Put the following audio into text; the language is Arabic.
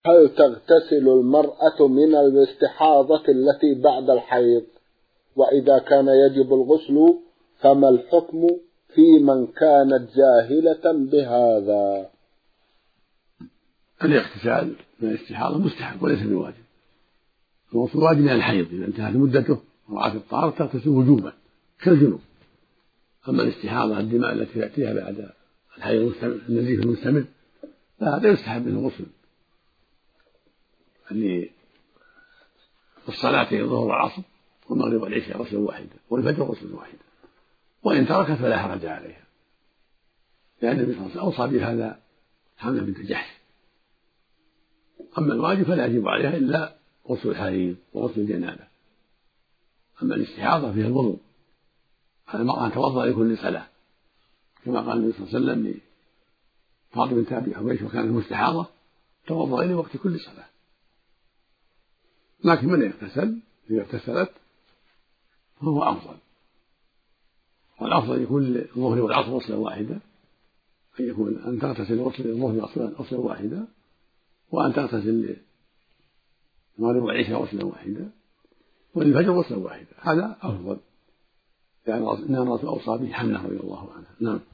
هل تغتسل المرأة من الاستحاضة التي بعد الحيض؟ وإذا كان يجب الغسل فما الحكم في من كانت جاهلة بهذا؟ الاغتسال من الاستحاضة مستحب وليس بواجب. الغسل واجب من الحيض إذا انتهت مدته ورعاة الطهارة تغتسل وجوبا كالجنوب. أما الاستحاضة الدماء التي تأتيها بعد الحيض النزيف المستمر فهذا يستحب منه الغسل للصلاتين الظهر والعصر والمغرب والعشاء غسل واحدا والفجر غسل واحدا، وإن تركت فلا حرج عليها، لأن النبي صلى الله عليه وسلم أوصى بهذا حمزة بنت جحش. أما الواجب فلا يجب عليها إلا غسل الحيض وغسل الجنابة. أما الاستحاضة فيها الوضوء، المرأة توضأ لكل صلاة كما قال النبي صلى الله عليه وسلم لفاطمة بنت أبي حبيش وكانت مستحاضة توضأ لوقت كل صلاة. لكن من يغتسل إذا اغتسلت فهو أفضل، والأفضل يكون للظهر والعصر غسلا واحدا، أن يكون أن تغتسل غسل الظهر غسلا واحدا، وأن تغتسل المغرب والعشاء غسلا واحدا، وللفجر غسلا واحدا. هذا أفضل، لأن النبي أوصى به حمله رضي الله عنه. نعم.